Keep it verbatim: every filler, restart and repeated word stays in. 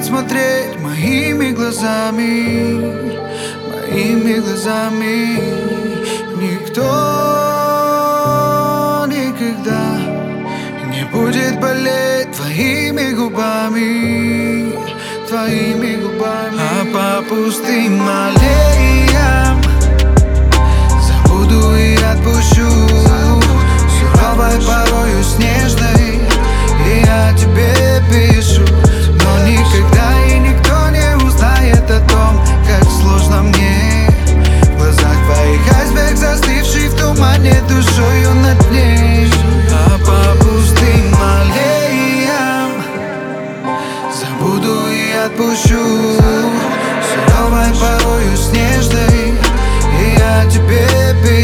будет смотреть моими глазами, моими глазами. Никто никогда не будет болеть твоими губами, твоими губами. А по пустым аллеям забуду и отпущу, суровой порою снежной, и я тебе пишу. Но никогда и никто не узнает о том, как сложно мне в глазах твоих айсберг, застывший в тумане душою на дне. А по пустым аллеям забуду и отпущу, суровой порою снежной, и я тебе пишу.